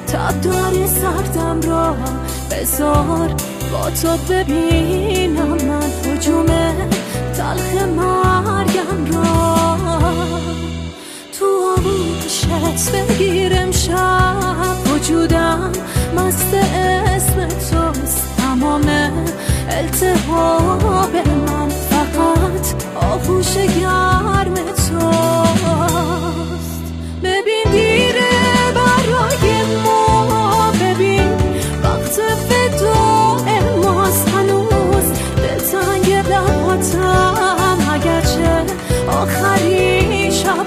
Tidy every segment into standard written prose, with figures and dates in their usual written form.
تب داری سردم را بذار با تو ببینم من هجوم تلخ مرگم را تو آغوشت بگیرم شب وجودم مست اسم توست تمام التهاب من فقط آغوش گرم توست ببین دیره برای ما ببین وقت وداع ماست هنوز دلتنگ لباتم اگرچه آخری شب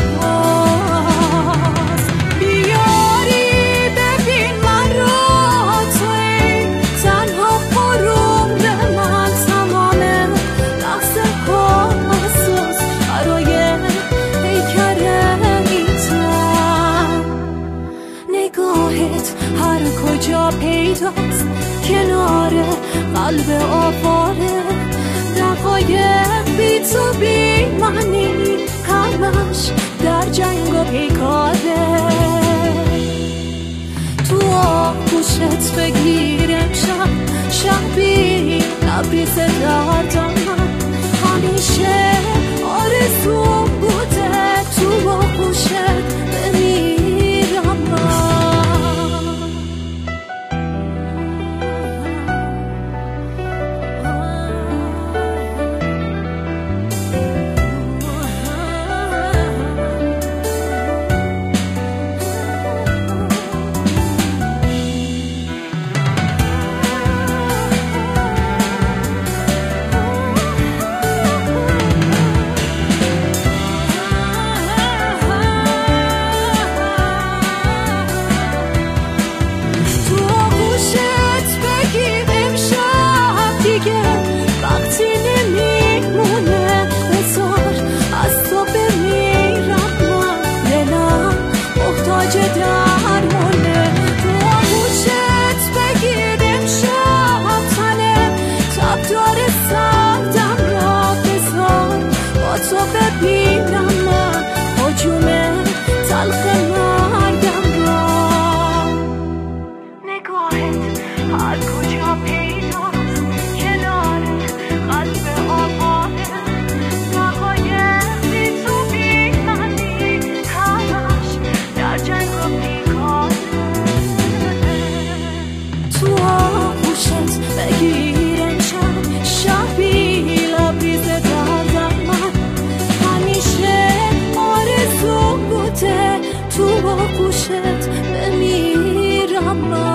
هاست بیاری ببین من را توی تنها قرون من تمام لحظه ها حساس برای پیکر ایتن نگاهت هر کجا پیداست کنار قلب آواره دقایق بی تو بی معنی همش در جنگ و پیکاره تو آغوشت بگیرم شبی لبریز دردم من همیشه آرزو بوده تو آغوشت بمیرم من تو با گوشت بمیرم من